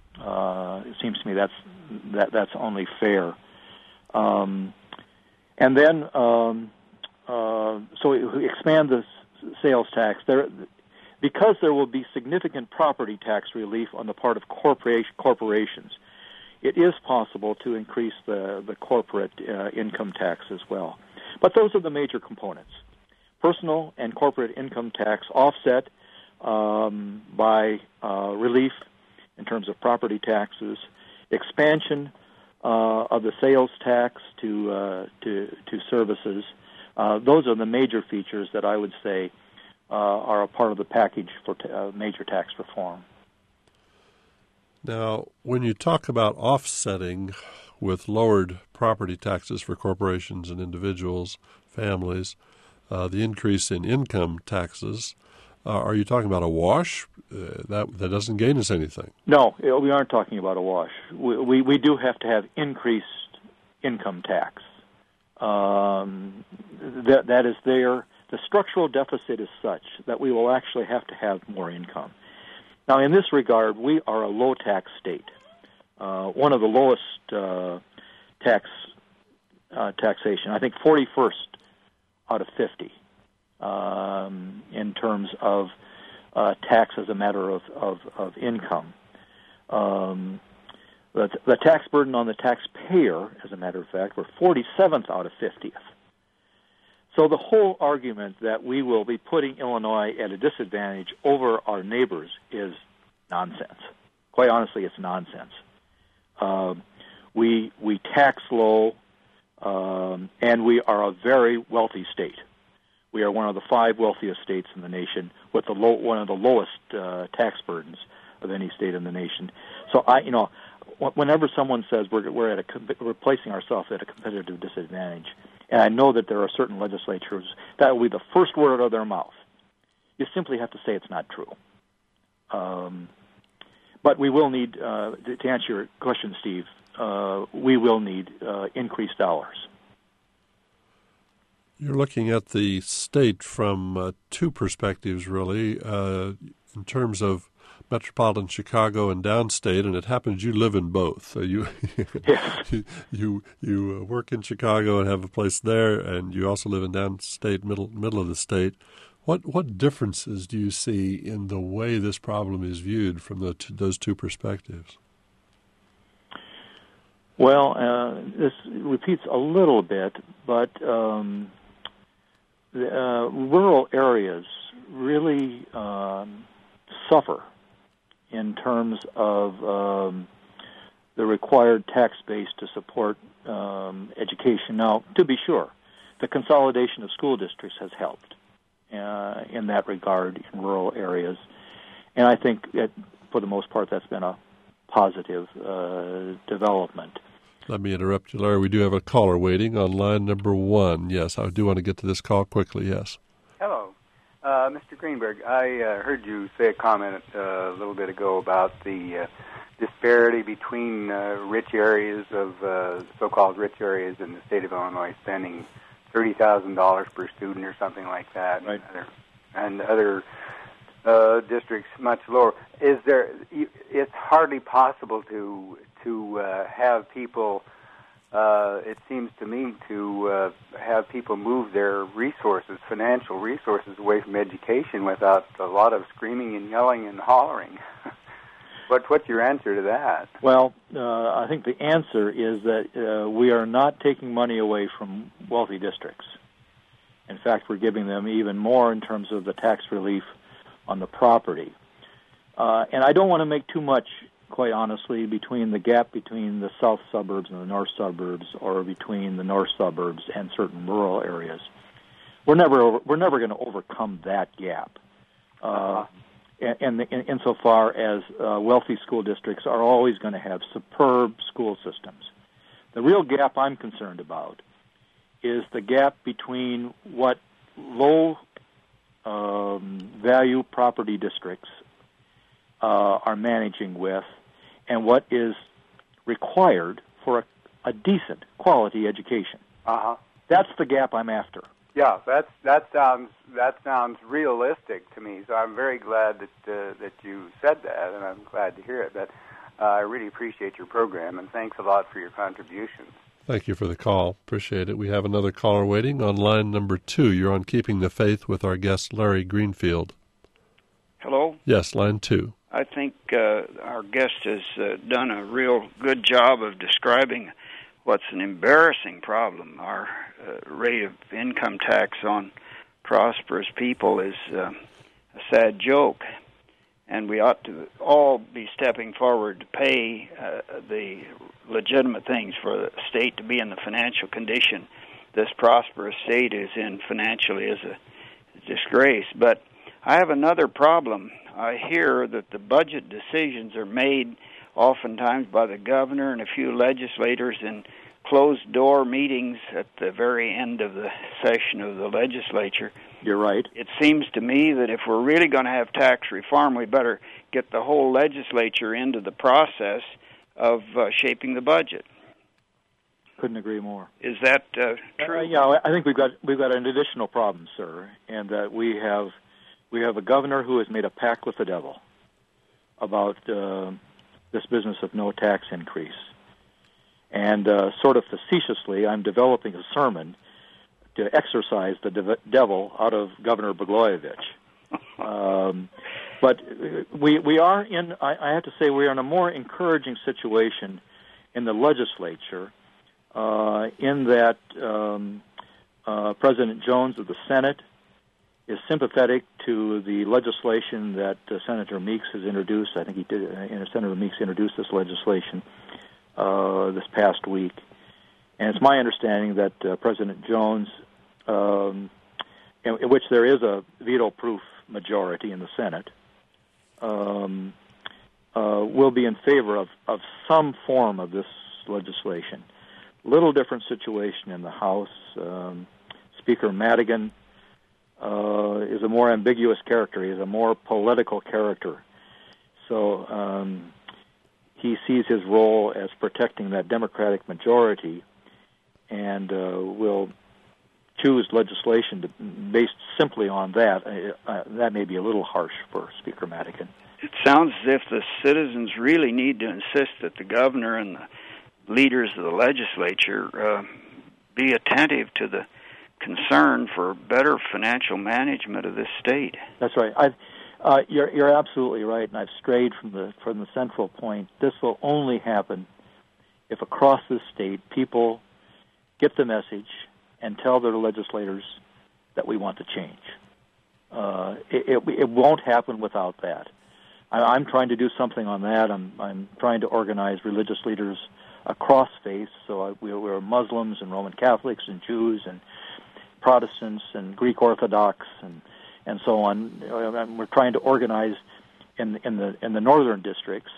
Speaker 3: Uh, it seems to me that's that that's only fair. Um, And then, um, uh, so we expand the sales tax. There, because there will be significant property tax relief on the part of corporation, corporations, it is possible to increase the, the corporate uh, income tax as well. But those are the major components. Personal and corporate income tax offset um, by uh, relief in terms of property taxes, expansion uh, of the sales tax to uh, to, to services. Uh, those are the major features that I would say uh, are a part of the package for t- uh, major tax reform.
Speaker 2: Now, when you talk about offsetting with lowered property taxes for corporations and individuals, families, uh, the increase in income taxes, Uh, are you talking about a wash? Uh, that that doesn't gain us anything.
Speaker 3: No, we aren't talking about a wash. We we, we do have to have increased income tax. Um, that that is there. The structural deficit is such that we will actually have to have more income. Now, in this regard, we are a low-tax state, uh, one of the lowest uh, tax uh, taxation. I think forty-first out of fifty um, in terms of uh, tax as a matter of of, of income. Um, the, the tax burden on the taxpayer, as a matter of fact, we're forty-seventh out of fiftieth. So the whole argument that we will be putting Illinois at a disadvantage over our neighbors is nonsense. Quite honestly, it's nonsense. Uh, we we tax low, um, and we are a very wealthy state. We are one of the five wealthiest states in the nation, with the low, one of the lowest uh, tax burdens of any state in the nation. So I, you know, whenever someone says we're we're at a we're placing ourselves at a competitive disadvantage. And I know that there are certain legislatures that will be the first word out of their mouth. You simply have to say it's not true. Um, but we will need, uh, to answer your question, Steve, uh, we will need uh, increased dollars.
Speaker 2: You're looking at the state from uh, two perspectives, really, uh, in terms of metropolitan Chicago and downstate, and it happens you live in both. Uh, you,
Speaker 3: yes.
Speaker 2: you you you uh, work in Chicago and have a place there, and you also live in downstate, middle middle of the state. What what differences do you see in the way this problem is viewed from the t- those two perspectives?
Speaker 3: Well, uh, this repeats a little bit, but um, the, uh, rural areas really um, suffer in terms of um, the required tax base to support um, education. Now, to be sure, the consolidation of school districts has helped uh, in that regard in rural areas. And I think, it, for the most part, that's been a positive uh, development.
Speaker 2: Let me interrupt you, Larry. We do have a caller waiting on line number one. Yes, I do want to get to this call quickly, yes.
Speaker 7: Hello. Uh, Mister Greenberg, I uh, heard you say a comment uh, a little bit ago about the uh, disparity between uh, rich areas of uh, so-called rich areas in the state of Illinois spending thirty thousand dollars per student or something like that,
Speaker 3: right.
Speaker 7: and other, and other uh, districts much lower. Is there? It's hardly possible to to uh, have people. Uh, it seems to me to uh, have people move their resources, financial resources, away from education without a lot of screaming and yelling and hollering. But what's your answer to that?
Speaker 3: Well, uh, I think the answer is that uh, we are not taking money away from wealthy districts. In fact, we're giving them even more in terms of the tax relief on the property. Uh, and I don't want to make too much, quite honestly, between the gap between the south suburbs and the north suburbs, or between the north suburbs and certain rural areas. We're never over, we're never going to overcome that gap. Uh, and, and the, in, insofar as uh, wealthy school districts are always going to have superb school systems. The real gap I'm concerned about is the gap between what low um, value property districts uh, are managing with and what is required for a, a decent quality education.
Speaker 7: Uh-huh.
Speaker 3: That's the gap I'm after.
Speaker 7: Yeah, that's that sounds that sounds realistic to me. So I'm very glad that uh, that you said that, and I'm glad to hear it. But uh, I really appreciate your program, and thanks a lot for your contributions.
Speaker 2: Thank you for the call. Appreciate it. We have another caller waiting on line number two. You're on Keeping the Faith with our guest, Larry Greenfield.
Speaker 8: Hello?
Speaker 2: Yes, line two.
Speaker 8: I think uh, our guest has uh, done a real good job of describing what's an embarrassing problem. Our uh, rate of income tax on prosperous people is uh, a sad joke, and we ought to all be stepping forward to pay uh, the legitimate things for the state to be in the financial condition this prosperous state is in financially is a disgrace. But I have another problem. I hear that the budget decisions are made oftentimes by the governor and a few legislators in closed-door meetings at the very end of the session of the legislature.
Speaker 3: You're right.
Speaker 8: It seems to me that if we're really going to have tax reform, we better get the whole legislature into the process of uh, shaping the budget.
Speaker 3: Couldn't agree more.
Speaker 8: Is that uh, true?
Speaker 3: Uh, yeah, I think we've got we've got an additional problem, sir, and that we have we have a governor who has made a pact with the devil about uh, this business of no tax increase. And uh, sort of facetiously, I'm developing a sermon to exorcise the de- devil out of Governor Blagojevich. Um, but we we are in, I, I have to say, we are in a more encouraging situation in the legislature uh, in that um, uh, President Jones of the Senate is sympathetic to the legislation that uh, Senator Meeks has introduced. I think he did. Uh, Senator Meeks introduced this legislation uh, this past week, and it's my understanding that uh, President Jones, um, in, in which there is a veto-proof majority in the Senate, um, uh, will be in favor of, of some form of this legislation. Little different situation in the House. Um, Speaker Madigan Uh, is a more ambiguous character. He is a more political character. So um, he sees his role as protecting that Democratic majority and uh, will choose legislation to, based simply on that. Uh, uh, that may be a little harsh for Speaker Madigan.
Speaker 8: It sounds as if the citizens really need to insist that the governor and the leaders of the legislature uh, be attentive to the concern for better financial management of this state.
Speaker 3: That's right. I've, uh, you're, you're absolutely right, and I've strayed from the from the central point. This will only happen if across the state people get the message and tell their legislators that we want to change. Uh, it, it, it won't happen without that. I, I'm trying to do something on that. I'm, I'm trying to organize religious leaders across faiths. So I, we, we're Muslims and Roman Catholics and Jews and Protestants and Greek Orthodox and and so on. And we're trying to organize in in the in the northern districts,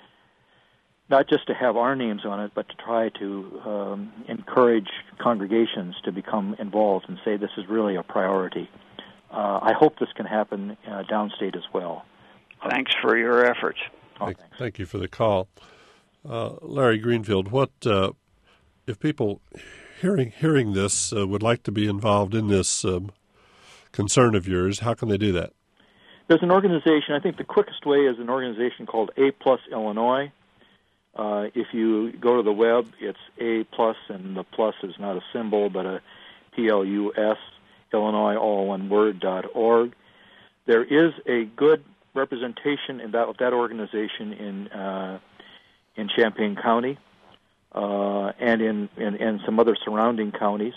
Speaker 3: not just to have our names on it, but to try to um, encourage congregations to become involved and say this is really a priority. Uh, I hope this can happen uh, downstate as well.
Speaker 8: Thanks for your efforts.
Speaker 3: Oh,
Speaker 2: thank, thank you for the call. Uh, Larry Greenfield, what uh, if people hearing hearing this uh, would like to be involved in this um, concern of yours? How can they do that?
Speaker 3: There's an organization. I think the quickest way is an organization called A Plus Illinois. Uh, if you go to the web, it's A Plus, and the plus is not a symbol, but a P L U S, Illinois, all one word, dot org. There is a good representation in that, that organization in uh, in Champaign County. Uh, and in, in, in some other surrounding counties,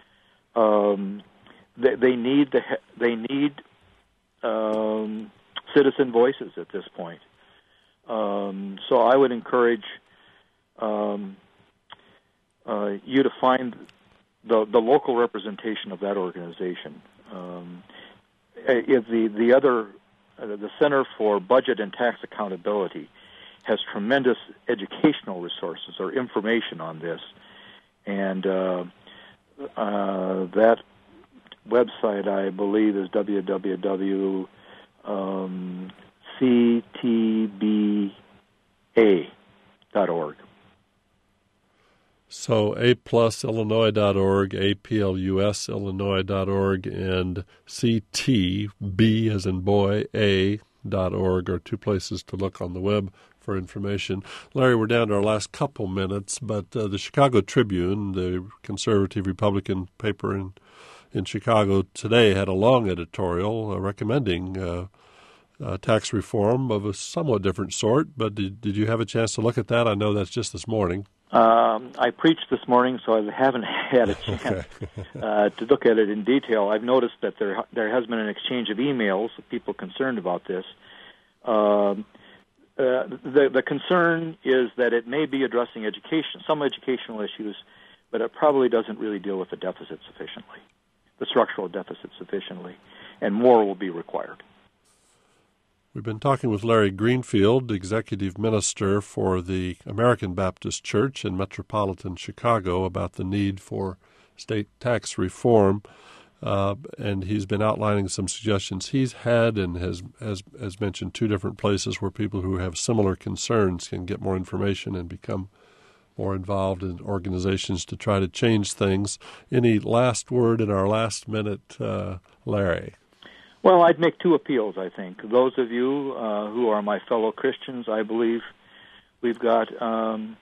Speaker 3: um, they, they need the they need um, citizen voices at this point. Um, so I would encourage um, uh, you to find the the local representation of that organization. Um, if the the other uh, the Center for Budget and Tax Accountability has tremendous educational resources or information on this, and uh, uh, that website, I believe, is w w w dot c t b a dot org.
Speaker 2: So A plus Illinois dot org, A P L U S Illinois dot org, and C T B as in boy, A dot org are two places to look on the web for information. Larry, we're down to our last couple minutes, but uh, the Chicago Tribune, the conservative Republican paper in in Chicago today, had a long editorial uh, recommending uh, uh, tax reform of a somewhat different sort, but did, did you have a chance to look at that? I know that's just this morning.
Speaker 3: Um, I preached this morning, so I haven't had a chance
Speaker 2: okay.
Speaker 3: uh, to look at it in detail. I've noticed that there there has been an exchange of emails with people concerned about this. Um, uh, the, the concern is that it may be addressing education, some educational issues, but it probably doesn't really deal with the deficit sufficiently, the structural deficit sufficiently, and more will be required.
Speaker 2: We've been talking with Larry Greenfield, Executive Minister for the American Baptist Church in metropolitan Chicago, about the need for state tax reform. Uh, and he's been outlining some suggestions he's had and has, has, has mentioned two different places where people who have similar concerns can get more information and become more involved in organizations to try to change things. Any last word in our last minute, uh, Larry?
Speaker 3: Well, I'd make two appeals, I think. Those of you uh, who are my fellow Christians, I believe we've got um,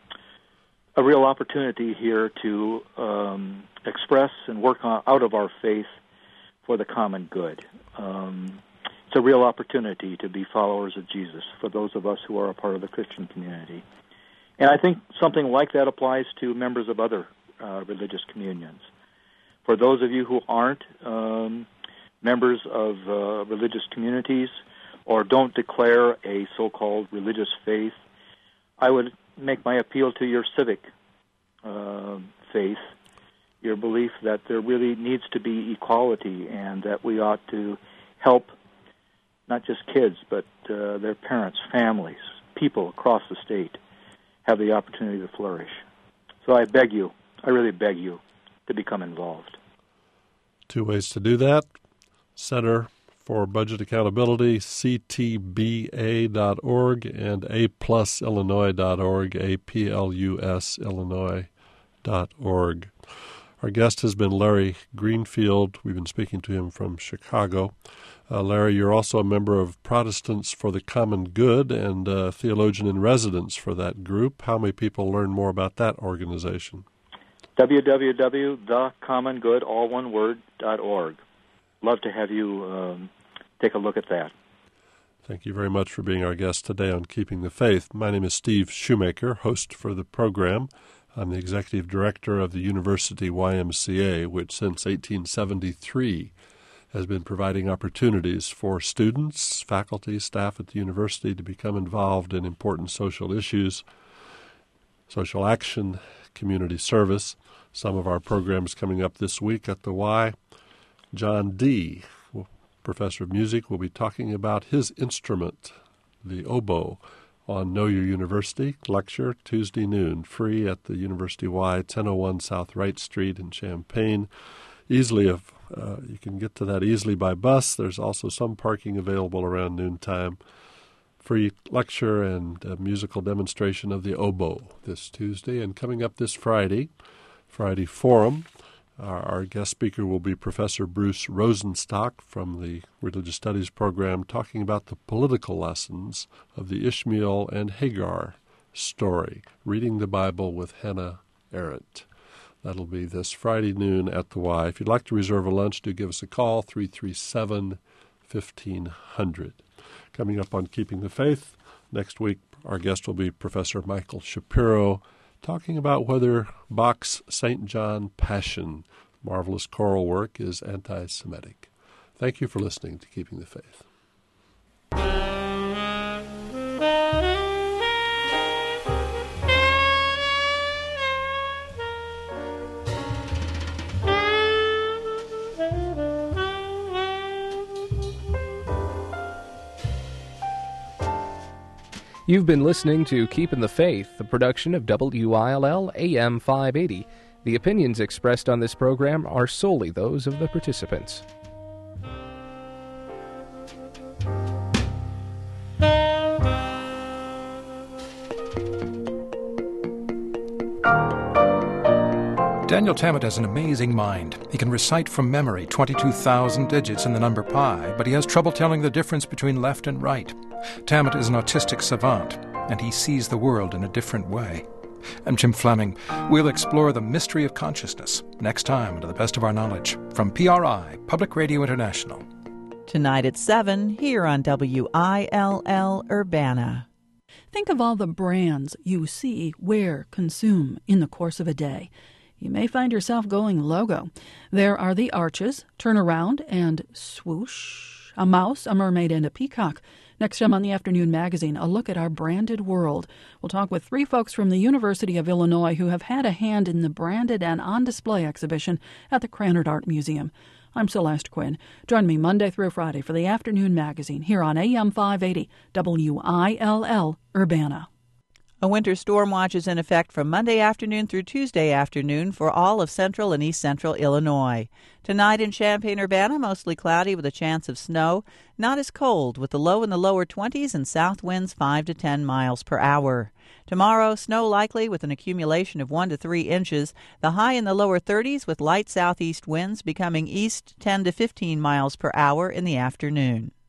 Speaker 3: a real opportunity here to um, express and work on, out of our faith for the common good. Um, it's a real opportunity to be followers of Jesus for those of us who are a part of the Christian community. And I think something like that applies to members of other uh, religious communions. For those of you who aren't um, members of uh, religious communities or don't declare a so-called religious faith, I would make my appeal to your civic uh, faith, your belief that there really needs to be equality and that we ought to help not just kids, but uh, their parents, families, people across the state have the opportunity to flourish. So I beg you, I really beg you to become involved.
Speaker 2: Two ways to do that. Center for Budget Accountability, C T B A dot org, and A plus Illinois dot org, A P L U S Illinois dot org. Our guest has been Larry Greenfield. We've been speaking to him from Chicago. Uh, Larry, you're also a member of Protestants for the Common Good and uh, theologian in residence for that group. How may people learn more about that organization?
Speaker 3: w w w dot the common good, all one word, dot org. Love to have you um, take a look at that.
Speaker 2: Thank you very much for being our guest today on Keeping the Faith. My name is Steve Shoemaker, host for the program. I'm the executive director of the University Y M C A, which since eighteen seventy-three has been providing opportunities for students, faculty, staff at the university to become involved in important social issues, social action, community service. Some of our programs coming up this week at the Y. John Dee, professor of music, will be talking about his instrument, the oboe, on Know Your University. Lecture Tuesday noon, free at the University Y, ten oh one South Wright Street in Champaign. Easily, uh, you can get to that easily by bus. There's also some parking available around noontime. Free lecture and uh, musical demonstration of the oboe this Tuesday. And coming up this Friday, Friday Forum, Our, our guest speaker will be Professor Bruce Rosenstock from the Religious Studies program, talking about the political lessons of the Ishmael and Hagar story, Reading the Bible with Hannah Arendt. That'll be this Friday noon at the Y. If you'd like to reserve a lunch, do give us a call, three three seven, fifteen hundred. Coming up on Keeping the Faith, next week our guest will be Professor Michael Shapiro, talking about whether Bach's Saint John Passion, marvelous choral work, is anti-Semitic. Thank you for listening to Keeping the Faith.
Speaker 1: You've been listening to Keeping the Faith, a production of W I L L A M five eighty. The opinions expressed on this program are solely those of the participants.
Speaker 9: Daniel Tammet has an amazing mind. He can recite from memory twenty-two thousand digits in the number pi, but he has trouble telling the difference between left and right. Tammet is an autistic savant, and he sees the world in a different way. I'm Jim Fleming. We'll explore the mystery of consciousness next time, to the best of our knowledge, from P R I, Public Radio International.
Speaker 10: Tonight at seven, here on W I L L Urbana.
Speaker 11: Think of all the brands you see, wear, consume in the course of a day. You may find yourself going logo. There are the arches, turn around, and swoosh. A mouse, a mermaid, and a peacock. Next time on the Afternoon Magazine, a look at our branded world. We'll talk with three folks from the University of Illinois who have had a hand in the branded and on-display exhibition at the Krannert Art Museum. I'm Celeste Quinn. Join me Monday through Friday for the Afternoon Magazine here on A M five eighty W I L L Urbana.
Speaker 10: A winter storm watch is in effect from Monday afternoon through Tuesday afternoon for all of central and east central Illinois. Tonight in Champaign-Urbana, mostly cloudy with a chance of snow. Not as cold, with the low in the lower twenties and south winds five to ten miles per hour. Tomorrow, snow likely with an accumulation of one to three inches. The high in the lower thirties with light southeast winds becoming east ten to fifteen miles per hour in the afternoon.